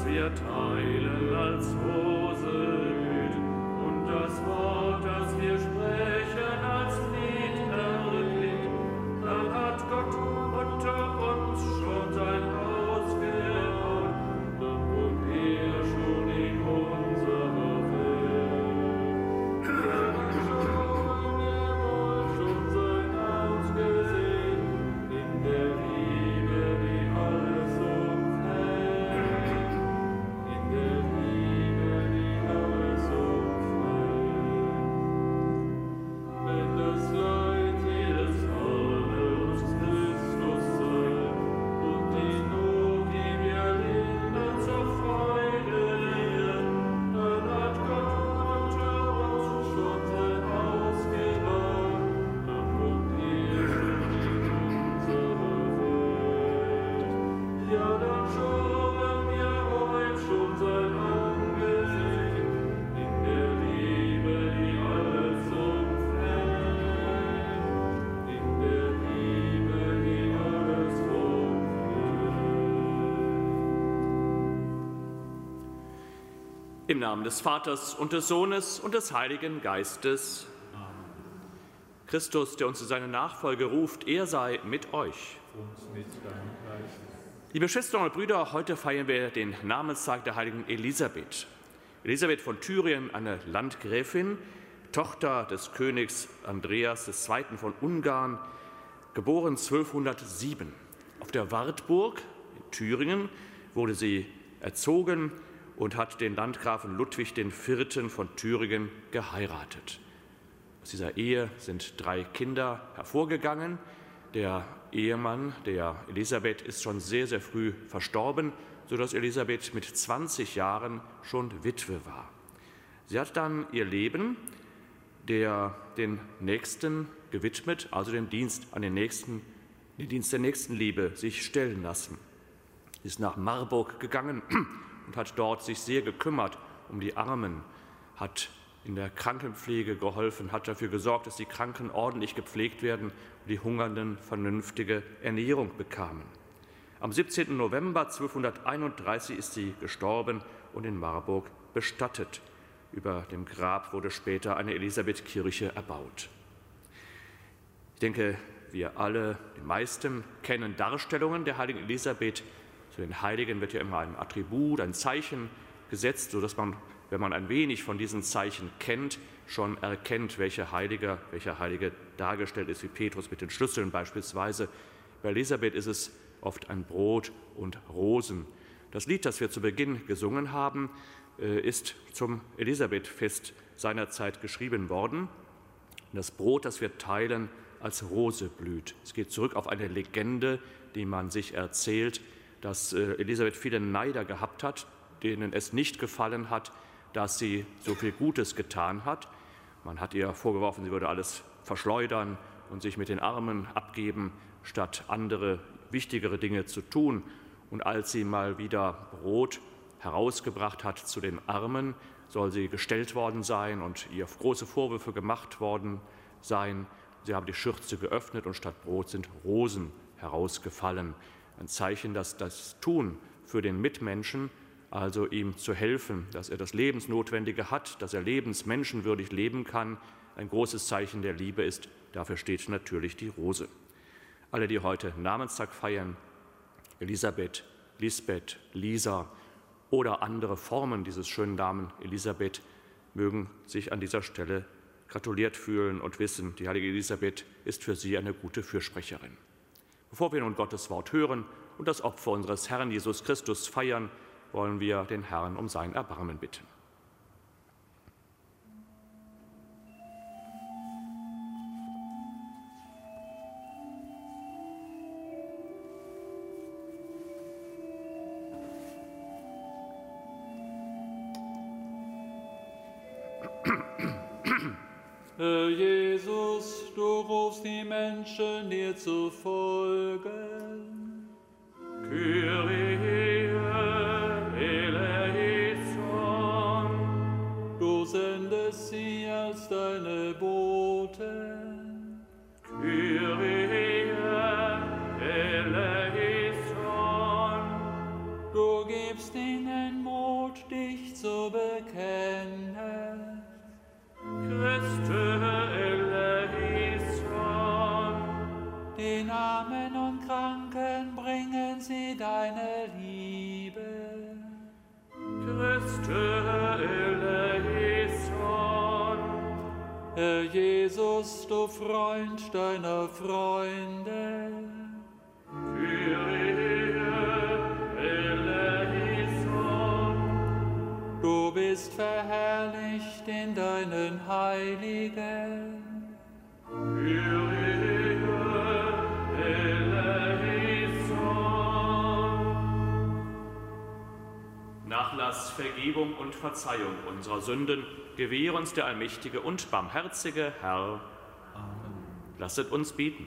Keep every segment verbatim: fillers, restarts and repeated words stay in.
das wir teilen als Roseblüt und das Wort, das wir sprechen, als Lied erklingt, dann hat Gott unter uns schon sein Haus gebaut, dann wohnt er schon in unserer Welt. Er hat schon, er wohl schon sein Haus gesehen, in der Liebe, die alles umfällt, in der Liebe, die alles umfällt. Wenn das Leid jedes Armes Christus sei und die Not, die wir lindern, zur Freude lehen, dann hat Gott unter uns schon sein Haus gebaut, dann wohnt er schon in unserer Welt. Ja, dann schauen wir heut schon sein Angesicht, in der Liebe, die alles umfällt, in der Liebe, die alles umfällt. Im Namen des Vaters und des Sohnes und des Heiligen Geistes. Christus, der uns zu seiner Nachfolge ruft, er sei mit euch. Und mit deinem Geist. Liebe Schwestern und Brüder, heute feiern wir den Namenstag der heiligen Elisabeth. Elisabeth von Thüringen, eine Landgräfin, Tochter des Königs Andreas der Zweite von Ungarn, geboren zwölfhundertsieben. Auf der Wartburg in Thüringen wurde sie erzogen und hat den Landgrafen Ludwig der Vierte von Thüringen geheiratet. Aus dieser Ehe sind drei Kinder hervorgegangen. Der Ehemann der Elisabeth ist schon sehr, sehr früh verstorben, sodass Elisabeth mit zwanzig Jahren schon Witwe war. Sie hat dann ihr Leben der, den Nächsten gewidmet, also dem Dienst an den Nächsten, den Dienst der Nächstenliebe sich stellen lassen. Sie ist nach Marburg gegangen und hat dort sich sehr gekümmert um die Armen, hat in der Krankenpflege geholfen, hat dafür gesorgt, dass die Kranken ordentlich gepflegt werden und die Hungernden vernünftige Ernährung bekamen. Am siebzehnten November zwölfhunderteinunddreißig ist sie gestorben und in Marburg bestattet. Über dem Grab wurde später eine Elisabethkirche erbaut. Ich denke, wir alle, die meisten, kennen Darstellungen der heiligen Elisabeth. Zu den Heiligen wird ja immer ein Attribut, ein Zeichen gesetzt, sodass man, wenn man ein wenig von diesen Zeichen kennt, schon erkennt, welche Heilige, welcher Heilige dargestellt ist, wie Petrus mit den Schlüsseln beispielsweise. Bei Elisabeth ist es oft ein Brot und Rosen. Das Lied, das wir zu Beginn gesungen haben, ist zum Elisabethfest seinerzeit geschrieben worden. Das Brot, das wir teilen, als Rose blüht. Es geht zurück auf eine Legende, die man sich erzählt, dass Elisabeth viele Neider gehabt hat, denen es nicht gefallen hat, dass sie so viel Gutes getan hat. Man hat ihr vorgeworfen, sie würde alles verschleudern und sich mit den Armen abgeben, statt andere, wichtigere Dinge zu tun. Und als sie mal wieder Brot herausgebracht hat zu den Armen, soll sie gestellt worden sein und ihr große Vorwürfe gemacht worden sein. Sie haben die Schürze geöffnet und statt Brot sind Rosen herausgefallen. Ein Zeichen, dass das Tun für den Mitmenschen, also ihm zu helfen, dass er das Lebensnotwendige hat, dass er lebensmenschenwürdig leben kann, ein großes Zeichen der Liebe ist. Dafür steht natürlich die Rose. Alle, die heute Namenstag feiern, Elisabeth, Lisbeth, Lisa oder andere Formen dieses schönen Namen Elisabeth, mögen sich an dieser Stelle gratuliert fühlen und wissen, die heilige Elisabeth ist für sie eine gute Fürsprecherin. Bevor wir nun Gottes Wort hören und das Opfer unseres Herrn Jesus Christus feiern, wollen wir den Herrn um sein Erbarmen bitten. Herr Jesus, du rufst die Menschen dir zu folgen. Kyrie eleison. Du sendest sie als deine Boten. Kyrie eleison. Du du gibst ihnen Mut, dich zu bekennen. Christe eleison. Den Armen und Kranken bringen sie deine Liebe. Christe eleison. Herr Jesus, du Freund deiner Freunde, Kyrie eleison. du bist verherrlicht in deinen Heiligen. Kyrie eleison. Nachlass, Vergebung und Verzeihung unserer Sünden gewähre uns der allmächtige und barmherzige Herr. Amen. Lasset uns beten.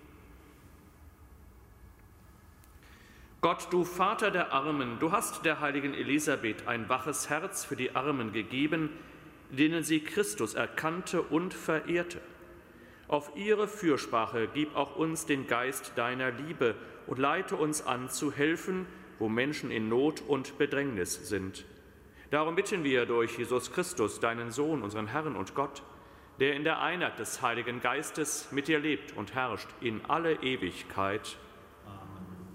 Gott, du Vater der Armen, du hast der heiligen Elisabeth ein waches Herz für die Armen gegeben, denen sie Christus erkannte und verehrte. Auf ihre Fürsprache gib auch uns den Geist deiner Liebe und leite uns an, zu helfen, wo Menschen in Not und Bedrängnis sind. Darum bitten wir durch Jesus Christus, deinen Sohn, unseren Herrn und Gott, der in der Einheit des Heiligen Geistes mit dir lebt und herrscht in alle Ewigkeit. Amen.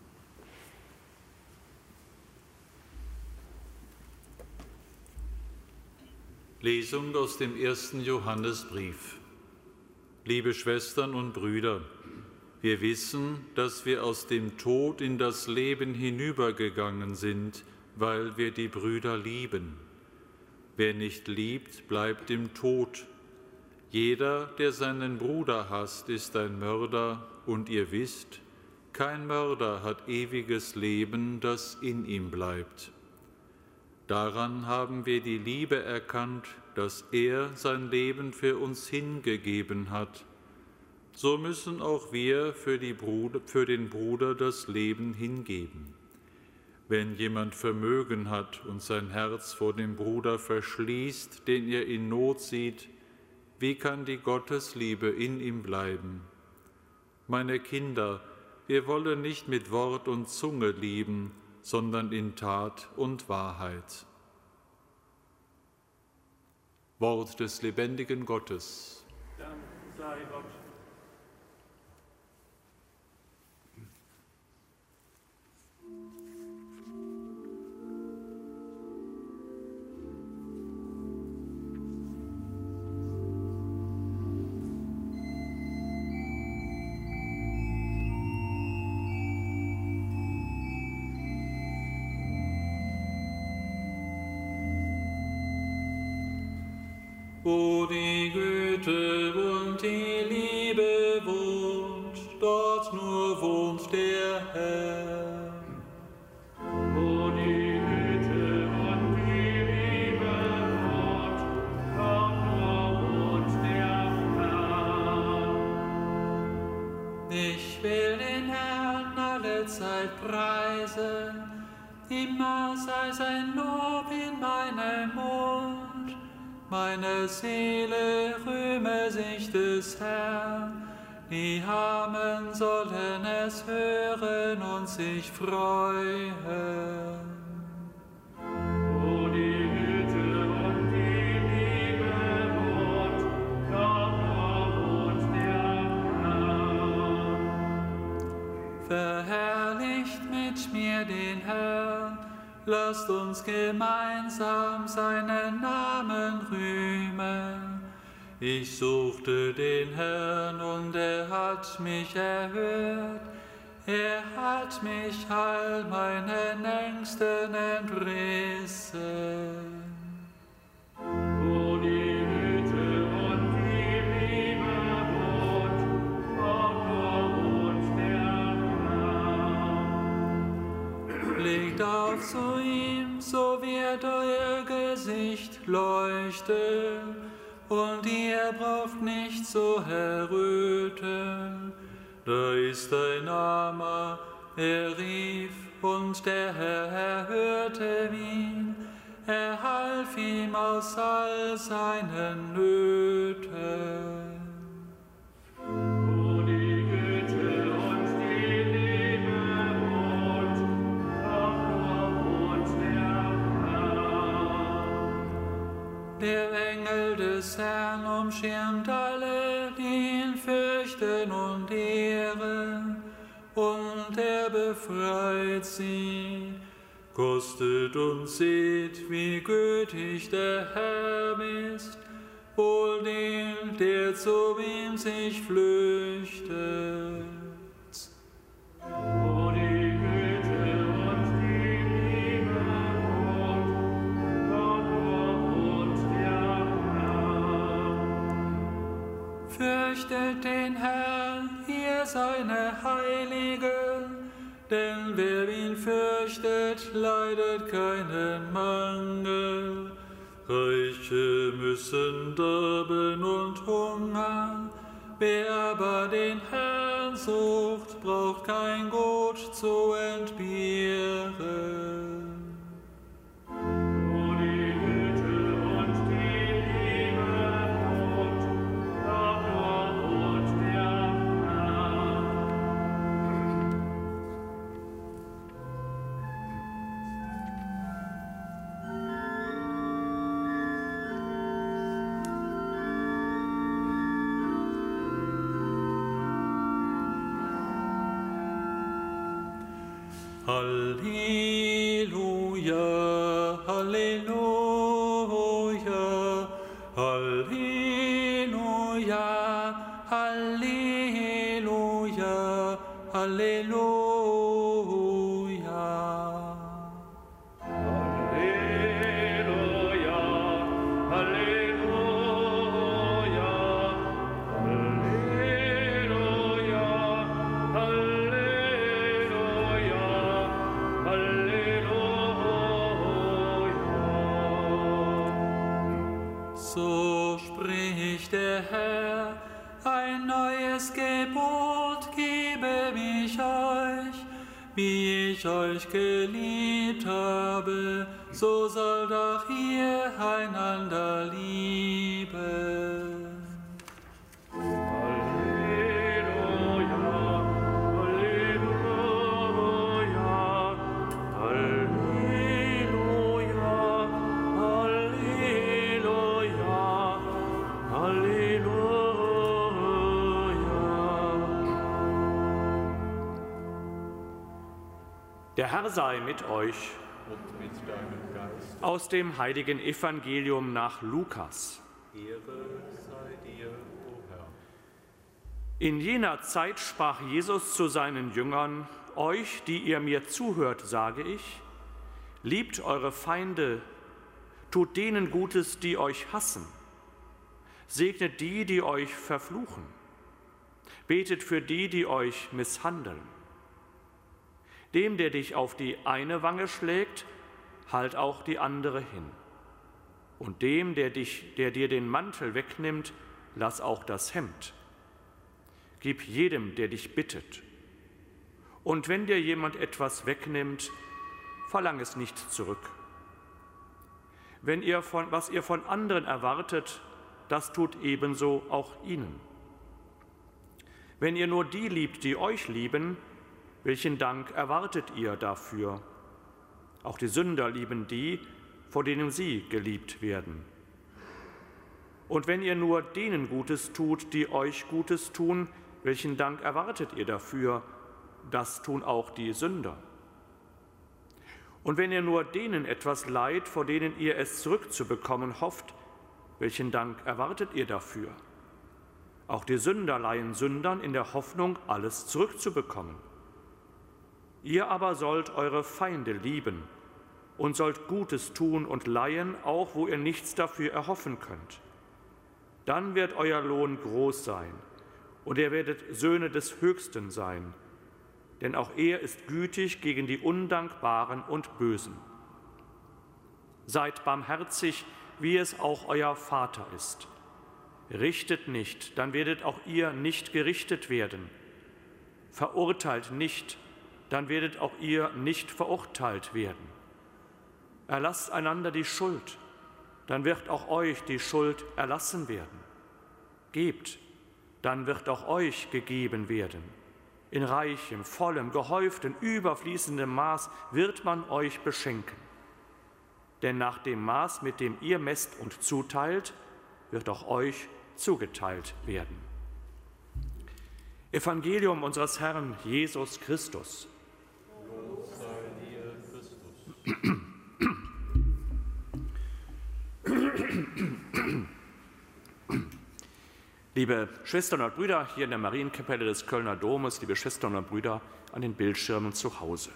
Lesung aus dem ersten Johannesbrief. Liebe Schwestern und Brüder, wir wissen, dass wir aus dem Tod in das Leben hinübergegangen sind, weil wir die Brüder lieben. Wer nicht liebt, bleibt im Tod. Jeder, der seinen Bruder hasst, ist ein Mörder, und ihr wisst, kein Mörder hat ewiges Leben, das in ihm bleibt. Daran haben wir die Liebe erkannt, dass er sein Leben für uns hingegeben hat. So müssen auch wir für, die Bruder, für den Bruder das Leben hingeben. Wenn jemand Vermögen hat und sein Herz vor dem Bruder verschließt, den er in Not sieht, wie kann die Gottesliebe in ihm bleiben? Meine Kinder, wir wollen nicht mit Wort und Zunge lieben, sondern in Tat und Wahrheit. Wort des lebendigen Gottes. Dank sei Gott. Wo die Güte und die Liebe wohnt, dort nur wohnt der Herr. Wo die Güte und die Liebe wohnt, dort nur wohnt der Herr. Ich will den Herrn alle Zeit preisen, immer sei sein Lob in meinem Mund. Meine Seele rühme sich des Herrn, die Armen sollen es hören und sich freuen. Wo die Güte und die Liebe wohnt, dort nur wohnt der Herr. Verherrlicht mit mir den Herrn, lasst uns gemeinsam seinen Namen rühmen. Ich suchte den Herrn und er hat mich erhört. Er hat mich all meinen Ängsten entrissen. Wo die Güte und die Liebe wohnt, dort nur wohnt der Herr. Legt auf zu ihm, so wird euer Gesicht leuchten, und ihr braucht nicht zu erröten. Da ist ein Armer, er rief, und der Herr erhörte ihn. Er half ihm aus all seinen Nöten. Wo die Güte und die Liebe wohnt, dort nur Der Engel des Herrn umschirmt alle, die ihn fürchten und ehren, und er befreit sie. Kostet und seht, wie gütig der Herr ist, wohl dem, der zu ihm sich flüchtet. O die Güte und die Liebe und Gott und der Herr. Fürchtet den Herrn, ihr seine Heiligen, denn wer ihn fürchtet, leidet keinen Mangel. Reiche müssen darben und hungern, wer aber den Herrn sucht, braucht kein Gut zu entbehren. O die Güte und die Liebe und Gott und der Herr. Halleluja, Halleluja, Halleluja, Halleluja, Halleluja. Halleluja, Halleluja, Halleluja, Halleluja, Halleluja. So spricht der Herr, ein neues Gebot gebe ich euch, wie ich euch geliebt habe, so sollt auch ihr einander lieben. Halleluja, Halleluja, Halleluja, Halleluja, Halleluja. Der Herr sei mit euch. Und mit deinem Geist. Aus dem heiligen Evangelium nach Lukas. Ehre sei dir, o Herr. In jener Zeit sprach Jesus zu seinen Jüngern: Euch, die ihr mir zuhört, sage ich, liebt eure Feinde, tut denen Gutes, die euch hassen, segnet die, die euch verfluchen, betet für die, die euch misshandeln. Dem, der dich auf die eine Wange schlägt, halt auch die andere hin. Und dem, der, dich, der dir den Mantel wegnimmt, lass auch das Hemd. Gib jedem, der dich bittet. Und wenn dir jemand etwas wegnimmt, verlang es nicht zurück. Wenn ihr von, was ihr von anderen erwartet, das tut ebenso auch ihnen. Wenn ihr nur die liebt, die euch lieben, welchen Dank erwartet ihr dafür? Auch die Sünder lieben die, vor denen sie geliebt werden. Und wenn ihr nur denen Gutes tut, die euch Gutes tun, welchen Dank erwartet ihr dafür? Das tun auch die Sünder. Und wenn ihr nur denen etwas leiht, vor denen ihr es zurückzubekommen hofft, welchen Dank erwartet ihr dafür? Auch die Sünder leihen Sündern in der Hoffnung, alles zurückzubekommen. Ihr aber sollt eure Feinde lieben und sollt Gutes tun und leihen, auch wo ihr nichts dafür erhoffen könnt. Dann wird euer Lohn groß sein, und ihr werdet Söhne des Höchsten sein, denn auch er ist gütig gegen die Undankbaren und Bösen. Seid barmherzig, wie es auch euer Vater ist. Richtet nicht, dann werdet auch ihr nicht gerichtet werden. Verurteilt nicht, dann werdet auch ihr nicht verurteilt werden. Erlasst einander die Schuld, dann wird auch euch die Schuld erlassen werden. Gebt, dann wird auch euch gegeben werden. In reichem, vollem, gehäuftem, überfließendem Maß wird man euch beschenken. Denn nach dem Maß, mit dem ihr messt und zuteilt, wird auch euch zugeteilt werden. Evangelium unseres Herrn Jesus Christus. Lob sei dir, Christus. Liebe Schwestern und Brüder hier in der Marienkapelle des Kölner Domes, liebe Schwestern und Brüder an den Bildschirmen zu Hause.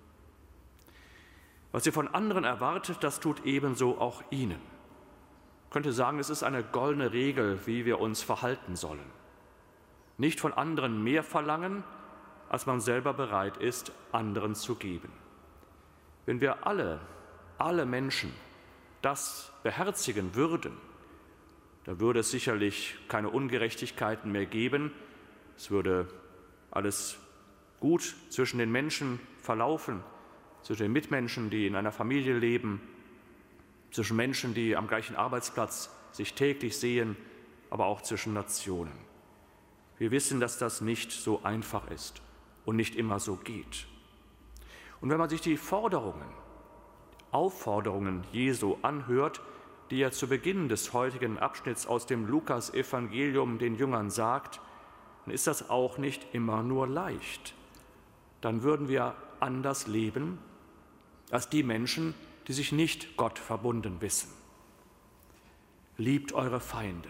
Was ihr von anderen erwartet, das tut ebenso auch ihnen. Ich könnte sagen, es ist eine goldene Regel, wie wir uns verhalten sollen. Nicht von anderen mehr verlangen, als man selber bereit ist, anderen zu geben. Wenn wir alle, alle Menschen das beherzigen würden, da würde es sicherlich keine Ungerechtigkeiten mehr geben. Es würde alles gut zwischen den Menschen verlaufen, zwischen den Mitmenschen, die in einer Familie leben, zwischen Menschen, die am gleichen Arbeitsplatz sich täglich sehen, aber auch zwischen Nationen. Wir wissen, dass das nicht so einfach ist und nicht immer so geht. Und wenn man sich die Forderungen, Aufforderungen Jesu anhört, die er zu Beginn des heutigen Abschnitts aus dem Lukas-Evangelium den Jüngern sagt, dann ist das auch nicht immer nur leicht. Dann würden wir anders leben als die Menschen, die sich nicht Gott verbunden wissen. Liebt eure Feinde.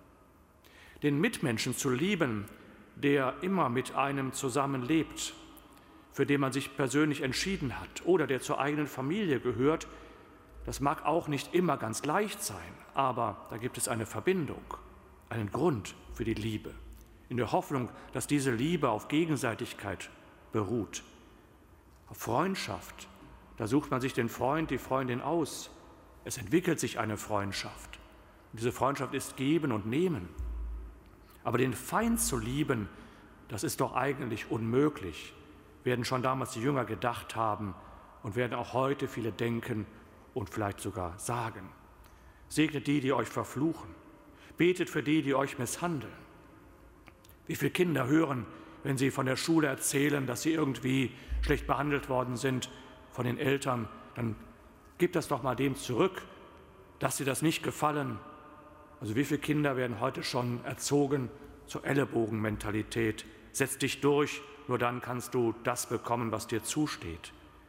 Den Mitmenschen zu lieben, der immer mit einem zusammenlebt, für den man sich persönlich entschieden hat oder der zur eigenen Familie gehört, das mag auch nicht immer ganz leicht sein, aber da gibt es eine Verbindung, einen Grund für die Liebe, in der Hoffnung, dass diese Liebe auf Gegenseitigkeit beruht. Auf Freundschaft, da sucht man sich den Freund, die Freundin aus. Es entwickelt sich eine Freundschaft. Und diese Freundschaft ist Geben und Nehmen. Aber den Feind zu lieben, das ist doch eigentlich unmöglich, werden schon damals die Jünger gedacht haben und werden auch heute viele denken und vielleicht sogar sagen. Segnet die, die euch verfluchen. Betet für die, die euch misshandeln. Wie viele Kinder hören, wenn sie von der Schule erzählen, dass sie irgendwie schlecht behandelt worden sind von den Eltern, dann gebt das doch mal dem zurück, dass sie das nicht gefallen. Also wie viele Kinder werden heute schon erzogen zur Ellenbogenmentalität? Setz dich durch, nur dann kannst du das bekommen, was dir zusteht.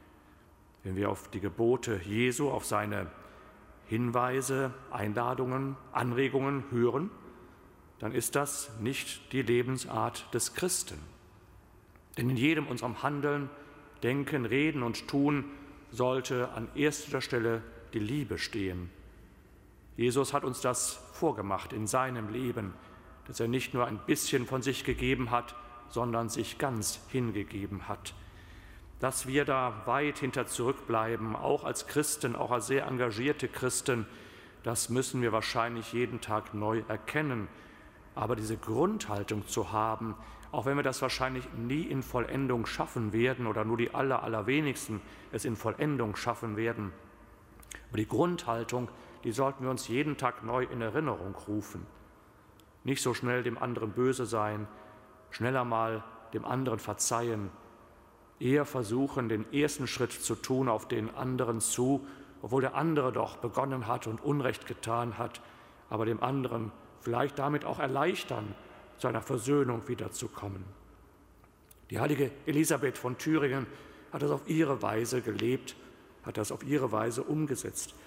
Wenn wir auf die Gebote Jesu, auf seine Hinweise, Einladungen, Anregungen hören, dann ist das nicht die Lebensart des Christen. Denn in jedem unserem Handeln, Denken, Reden und Tun sollte an erster Stelle die Liebe stehen. Jesus hat uns das vorgemacht in seinem Leben, dass er nicht nur ein bisschen von sich gegeben hat, sondern sich ganz hingegeben hat. Dass wir da weit hinter zurückbleiben, auch als Christen, auch als sehr engagierte Christen, das müssen wir wahrscheinlich jeden Tag neu erkennen. Aber diese Grundhaltung zu haben, auch wenn wir das wahrscheinlich nie in Vollendung schaffen werden oder nur die aller, allerwenigsten es in Vollendung schaffen werden, aber die Grundhaltung, die sollten wir uns jeden Tag neu in Erinnerung rufen. Nicht so schnell dem anderen böse sein, schneller mal dem anderen verzeihen, eher versuchen, den ersten Schritt zu tun auf den anderen zu, obwohl der andere doch begonnen hat und Unrecht getan hat, aber dem anderen vielleicht damit auch erleichtern, zu einer Versöhnung wiederzukommen. Die heilige Elisabeth von Thüringen hat das auf ihre Weise gelebt, hat das auf ihre Weise umgesetzt.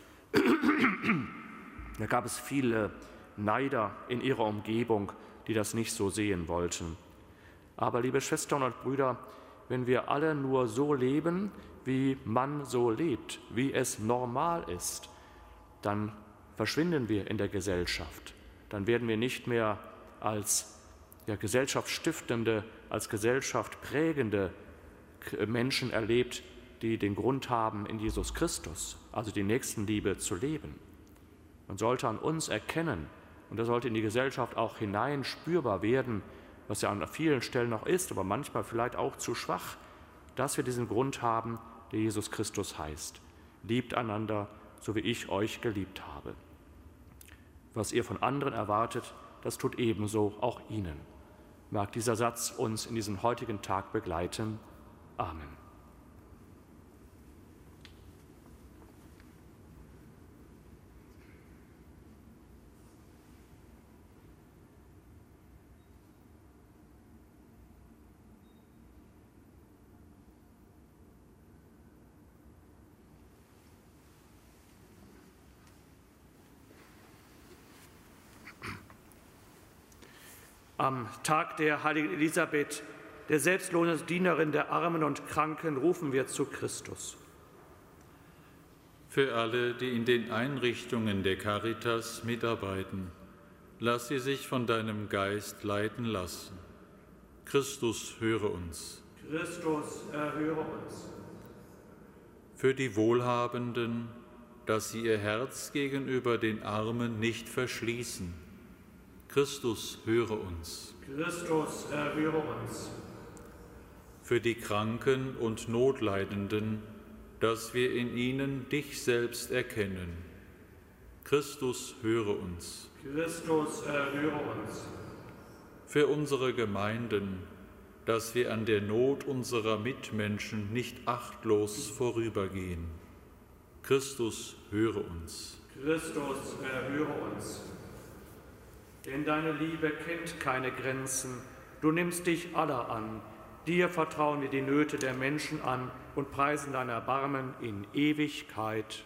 Da gab es viele Neider in ihrer Umgebung, die das nicht so sehen wollten. Aber liebe Schwestern und Brüder, wenn wir alle nur so leben, wie man so lebt, wie es normal ist, dann verschwinden wir in der Gesellschaft. Dann werden wir nicht mehr als ja, gesellschaftsstiftende, als Gesellschaft prägende Menschen erlebt, die den Grund haben, in Jesus Christus, also die Nächstenliebe zu leben. Man sollte an uns erkennen, und das sollte in die Gesellschaft auch hinein spürbar werden, was ja an vielen Stellen noch ist, aber manchmal vielleicht auch zu schwach, dass wir diesen Grund haben, der Jesus Christus heißt. Liebt einander, so wie ich euch geliebt habe. Was ihr von anderen erwartet, das tut ebenso auch ihnen. Mag dieser Satz uns in diesem heutigen Tag begleiten. Amen. Am Tag der heiligen Elisabeth, der selbstlosen Dienerin der Armen und Kranken, rufen wir zu Christus. Für alle, die in den Einrichtungen der Caritas mitarbeiten, lass sie sich von deinem Geist leiten lassen. Christus, höre uns. Christus, erhöre uns. Für die Wohlhabenden, dass sie ihr Herz gegenüber den Armen nicht verschließen. Christus, höre uns. Christus, erhöre uns. Für die Kranken und Notleidenden, dass wir in ihnen dich selbst erkennen. Christus, höre uns. Christus, erhöre uns. Für unsere Gemeinden, dass wir an der Not unserer Mitmenschen nicht achtlos vorübergehen. Christus, höre uns. Christus, erhöre uns. Denn deine Liebe kennt keine Grenzen. Du nimmst dich aller an. Dir vertrauen wir die Nöte der Menschen an und preisen dein Erbarmen in Ewigkeit.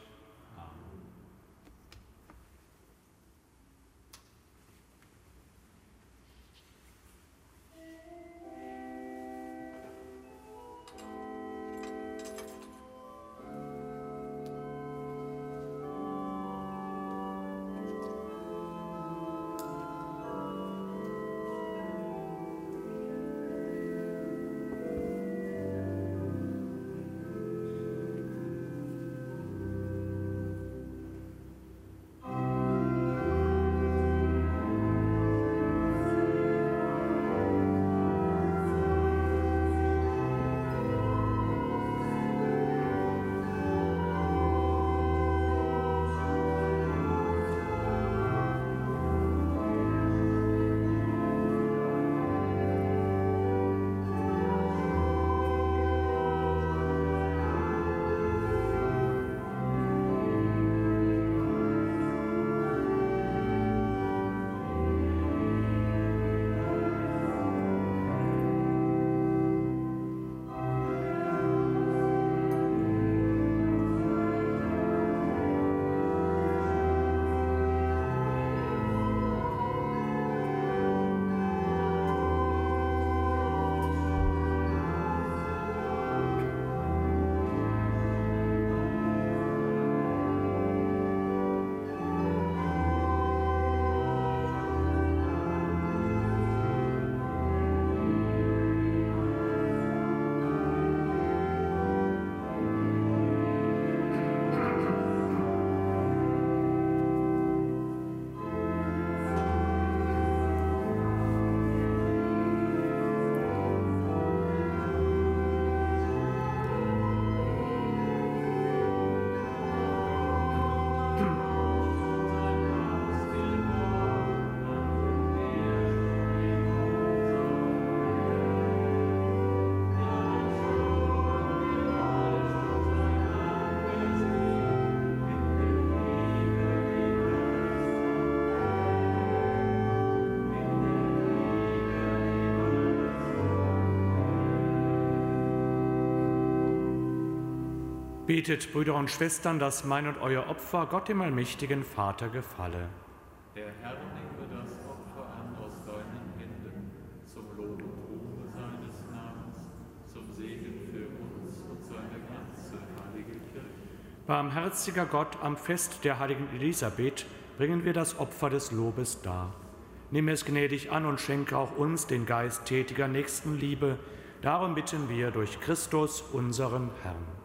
Betet, Brüder und Schwestern, dass mein und euer Opfer Gott dem allmächtigen Vater gefalle. Der Herr nehme das Opfer an aus deinen Händen, zum Lob und Ruhme seines Namens, zum Segen für uns und seine ganze heilige Kirche. Barmherziger Gott, am Fest der heiligen Elisabeth bringen wir das Opfer des Lobes dar. Nimm es gnädig an und schenke auch uns den Geist tätiger Nächstenliebe. Darum bitten wir durch Christus, unseren Herrn.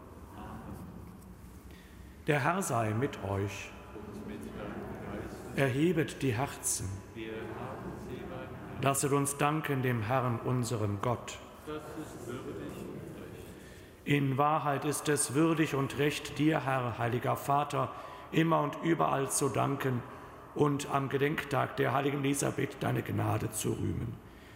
Der Herr sei mit euch. Und mit deinem Geist. Erhebet die Herzen. Wir haben sie beim Herrn. Lasset uns danken dem Herrn, unserem Gott. Das ist würdig und recht. In Wahrheit ist es würdig und recht, dir, Herr, heiliger Vater, immer und überall zu danken und am Gedenktag der heiligen Elisabeth deine Gnade zu rühmen.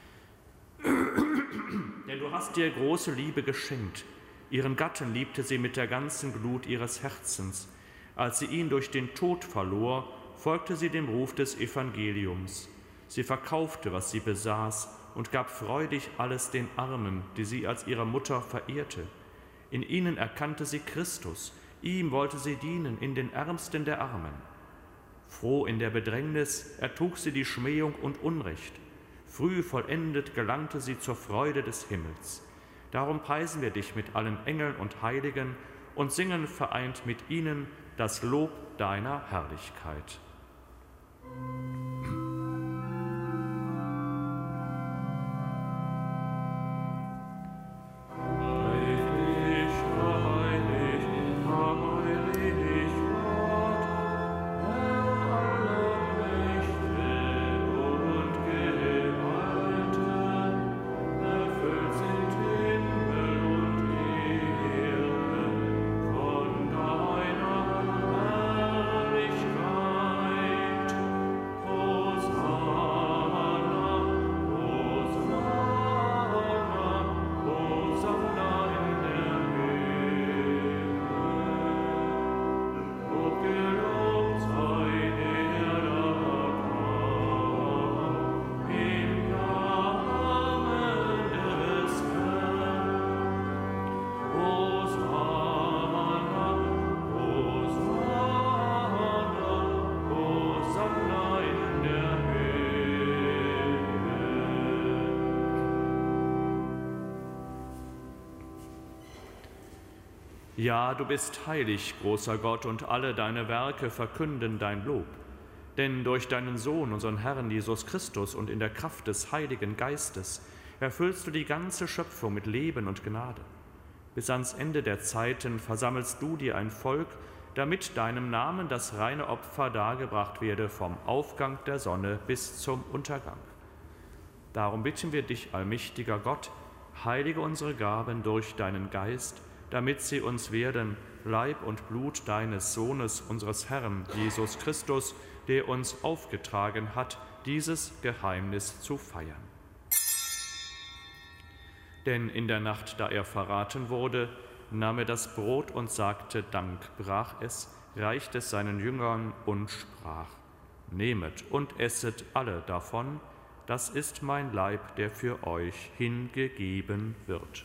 Denn du hast dir große Liebe geschenkt. Ihren Gatten liebte sie mit der ganzen Glut ihres Herzens. Als sie ihn durch den Tod verlor, folgte sie dem Ruf des Evangeliums. Sie verkaufte, was sie besaß, und gab freudig alles den Armen, die sie als ihre Mutter verehrte. In ihnen erkannte sie Christus. Ihm wollte sie dienen in den Ärmsten der Armen. Froh in der Bedrängnis ertrug sie die Schmähung und Unrecht. Früh vollendet gelangte sie zur Freude des Himmels. Darum preisen wir dich mit allen Engeln und Heiligen und singen vereint mit ihnen das Lob deiner Herrlichkeit. Ja, du bist heilig, großer Gott, und alle deine Werke verkünden dein Lob. Denn durch deinen Sohn, unseren Herrn Jesus Christus, und in der Kraft des Heiligen Geistes erfüllst du die ganze Schöpfung mit Leben und Gnade. Bis ans Ende der Zeiten versammelst du dir ein Volk, damit deinem Namen das reine Opfer dargebracht werde vom Aufgang der Sonne bis zum Untergang. Darum bitten wir dich, allmächtiger Gott, heilige unsere Gaben durch deinen Geist, damit sie uns werden, Leib und Blut deines Sohnes, unseres Herrn Jesus Christus, der uns aufgetragen hat, dieses Geheimnis zu feiern. Denn in der Nacht, da er verraten wurde, nahm er das Brot und sagte Dank, brach es, reichte es seinen Jüngern und sprach: Nehmet und esset alle davon, das ist mein Leib, der für euch hingegeben wird.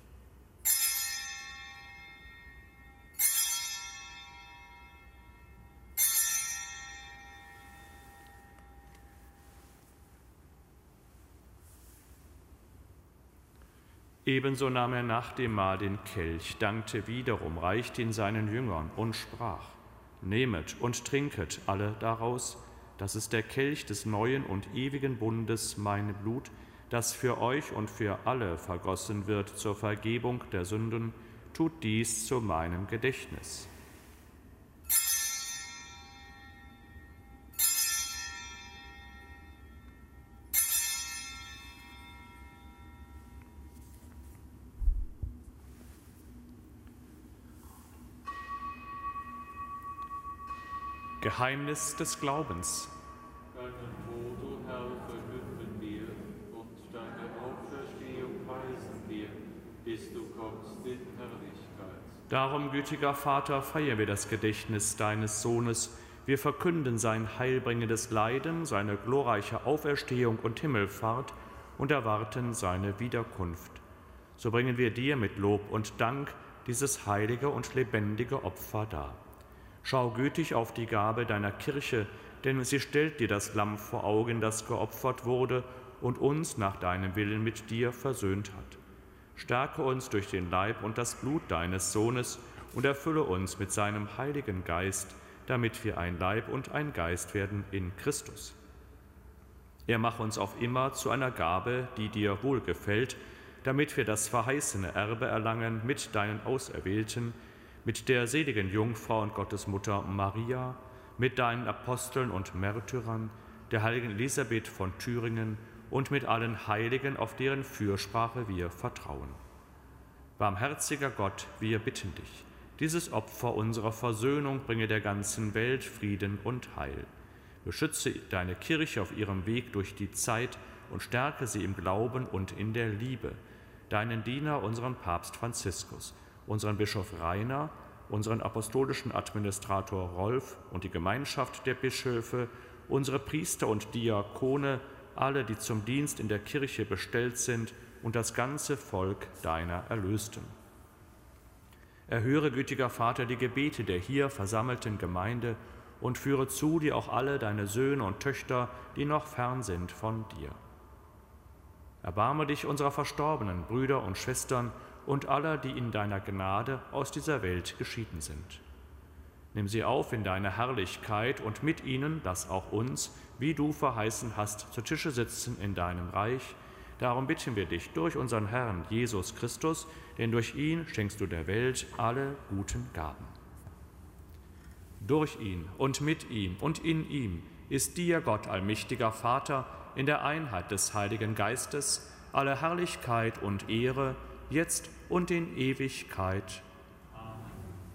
Ebenso nahm er nach dem Mahl den Kelch, dankte wiederum, reichte ihn seinen Jüngern und sprach: Nehmet und trinket alle daraus, das ist der Kelch des neuen und ewigen Bundes, mein Blut, das für euch und für alle vergossen wird zur Vergebung der Sünden. Tut dies zu meinem Gedächtnis. Geheimnis des Glaubens. Deinen Tod, o Herr, verkünden wir, und deine Auferstehung preisen wir, bis du kommst in Herrlichkeit. Darum, gütiger Vater, feiern wir das Gedächtnis deines Sohnes. Wir verkünden sein heilbringendes Leiden, seine glorreiche Auferstehung und Himmelfahrt und erwarten seine Wiederkunft. So bringen wir dir mit Lob und Dank dieses heilige und lebendige Opfer dar. Schau gütig auf die Gabe deiner Kirche, denn sie stellt dir das Lamm vor Augen, das geopfert wurde und uns nach deinem Willen mit dir versöhnt hat. Stärke uns durch den Leib und das Blut deines Sohnes und erfülle uns mit seinem Heiligen Geist, damit wir ein Leib und ein Geist werden in Christus. Er mache uns auf immer zu einer Gabe, die dir wohlgefällt, damit wir das verheißene Erbe erlangen mit deinen Auserwählten, mit der seligen Jungfrau und Gottesmutter Maria, mit deinen Aposteln und Märtyrern, der heiligen Elisabeth von Thüringen und mit allen Heiligen, auf deren Fürsprache wir vertrauen. Barmherziger Gott, wir bitten dich, dieses Opfer unserer Versöhnung bringe der ganzen Welt Frieden und Heil. Beschütze deine Kirche auf ihrem Weg durch die Zeit und stärke sie im Glauben und in der Liebe. Deinen Diener, unseren Papst Franziskus, unseren Bischof Rainer, unseren apostolischen Administrator Rolf und die Gemeinschaft der Bischöfe, unsere Priester und Diakone, alle, die zum Dienst in der Kirche bestellt sind, und das ganze Volk deiner Erlösten. Erhöre, gütiger Vater, die Gebete der hier versammelten Gemeinde und führe zu dir auch alle deine Söhne und Töchter, die noch fern sind von dir. Erbarme dich unserer verstorbenen Brüder und Schwestern und aller, die in deiner Gnade aus dieser Welt geschieden sind. Nimm sie auf in deine Herrlichkeit und mit ihnen lass auch uns, wie du verheißen hast, zu Tische sitzen in deinem Reich. Darum bitten wir dich durch unseren Herrn Jesus Christus, denn durch ihn schenkst du der Welt alle guten Gaben. Durch ihn und mit ihm und in ihm ist dir, Gott, allmächtiger Vater, in der Einheit des Heiligen Geistes, alle Herrlichkeit und Ehre, jetzt und in Ewigkeit. Amen.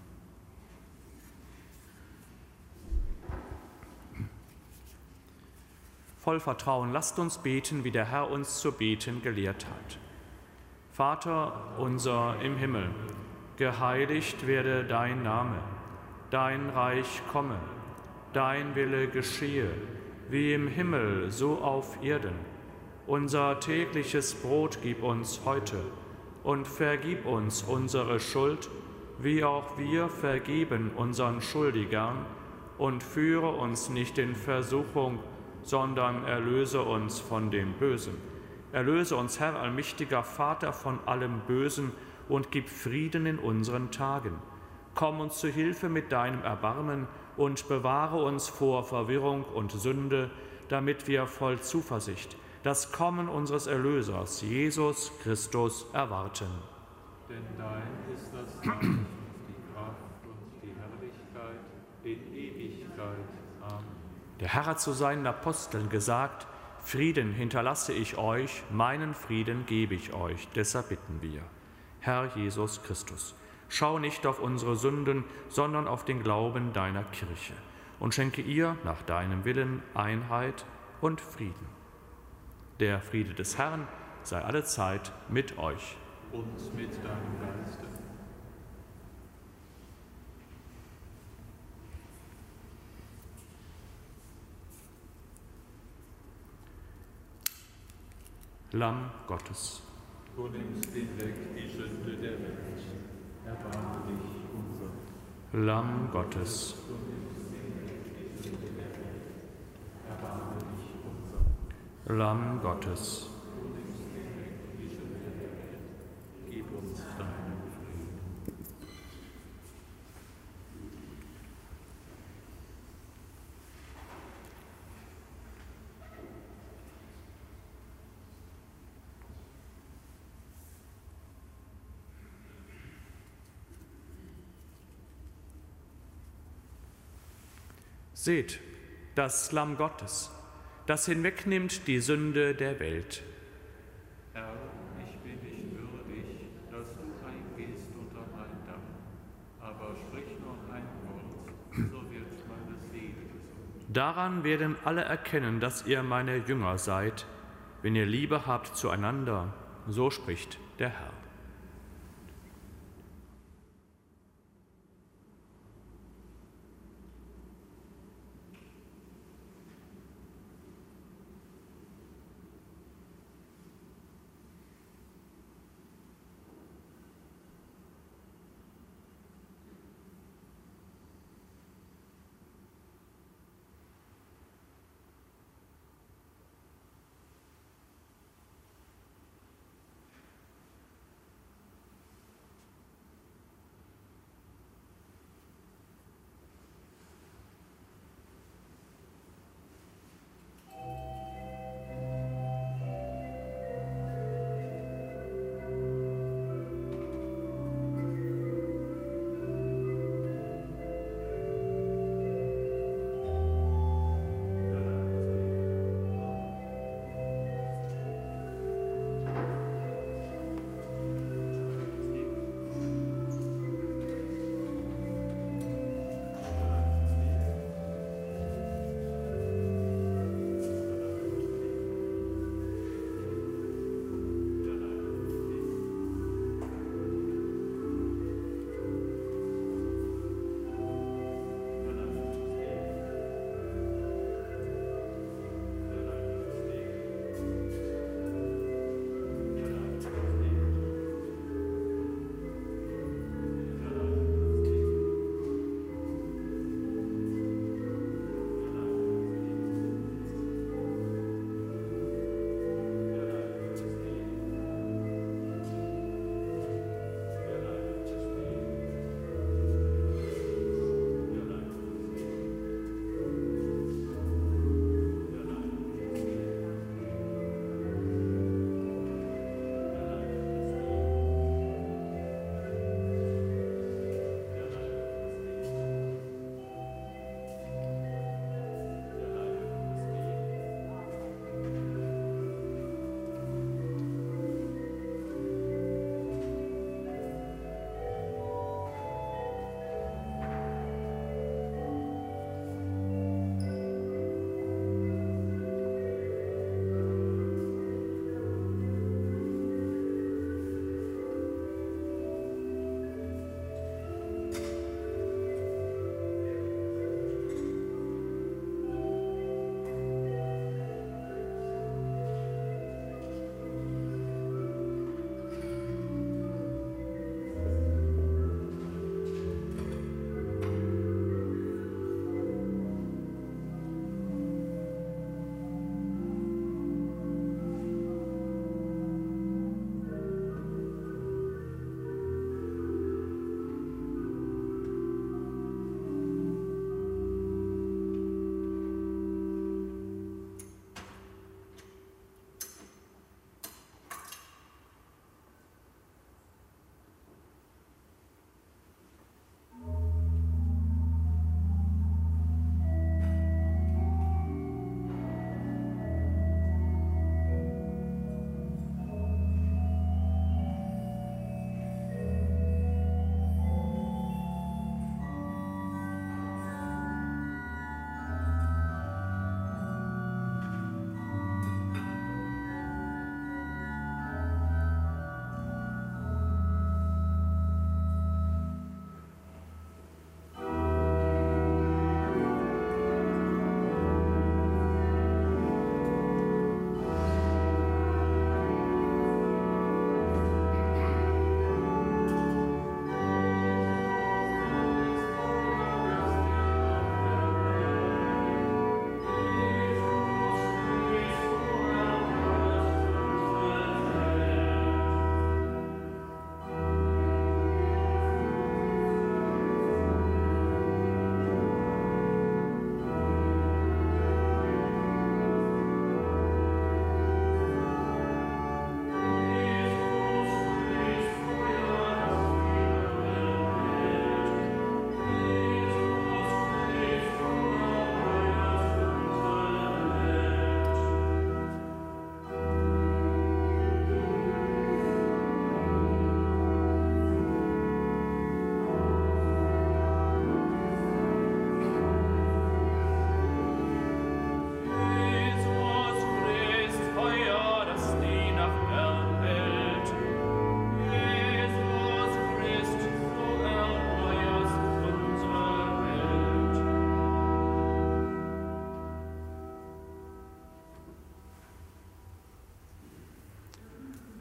Voll Vertrauen lasst uns beten, wie der Herr uns zu beten gelehrt hat. Vater unser im Himmel, geheiligt werde dein Name, dein Reich komme, dein Wille geschehe, wie im Himmel, so auf Erden. Unser tägliches Brot gib uns heute und vergib uns unsere Schuld, wie auch wir vergeben unseren Schuldigern, und führe uns nicht in Versuchung, sondern erlöse uns von dem Bösen. Erlöse uns, Herr, allmächtiger Vater, von allem Bösen und gib Frieden in unseren Tagen. Komm uns zu Hilfe mit deinem Erbarmen und bewahre uns vor Verwirrung und Sünde, damit wir voll Zuversicht das Kommen unseres Erlösers, Jesus Christus, erwarten. Denn dein ist das Reich, die Kraft und die Herrlichkeit in Ewigkeit. Amen. Der Herr hat zu seinen Aposteln gesagt: Frieden hinterlasse ich euch, meinen Frieden gebe ich euch. Deshalb bitten wir. Herr Jesus Christus, schau nicht auf unsere Sünden, sondern auf den Glauben deiner Kirche und schenke ihr nach deinem Willen Einheit und Frieden. Der Friede des Herrn sei allezeit mit euch. Und mit deinem Geiste. Lamm Gottes. Du nimmst hinweg die Sünde der Welt. Erbarme dich unser. Lamm Gottes. Du nimmst hinweg die Sünde der Welt. Erbarme dich unser. Lamm Gottes. Du nimmst hinweg die Sünde der Welt. Gib uns deinen Frieden. Seht, das Lamm Gottes, das hinwegnimmt die Sünde der Welt. Herr, ich bin nicht würdig, dass du eingehst unter mein Dach, aber sprich nur ein Wort, so wird meine Seele gesund. Daran werden alle erkennen, dass ihr meine Jünger seid, wenn ihr Liebe habt zueinander, so spricht der Herr.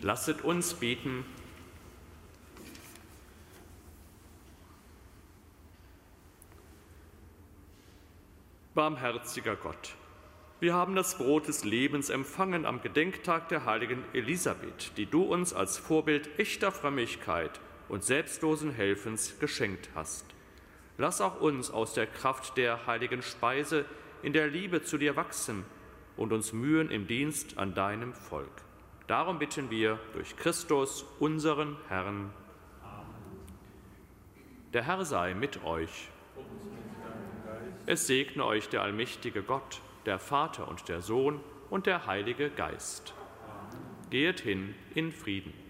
Lasset uns beten. Barmherziger Gott, wir haben das Brot des Lebens empfangen am Gedenktag der heiligen Elisabeth, die du uns als Vorbild echter Frömmigkeit und selbstlosen Helfens geschenkt hast. Lass auch uns aus der Kraft der heiligen Speise in der Liebe zu dir wachsen und uns mühen im Dienst an deinem Volk. Darum bitten wir durch Christus, unseren Herrn. Der Herr sei mit euch. Es segne euch der allmächtige Gott, der Vater und der Sohn und der Heilige Geist. Geht hin in Frieden.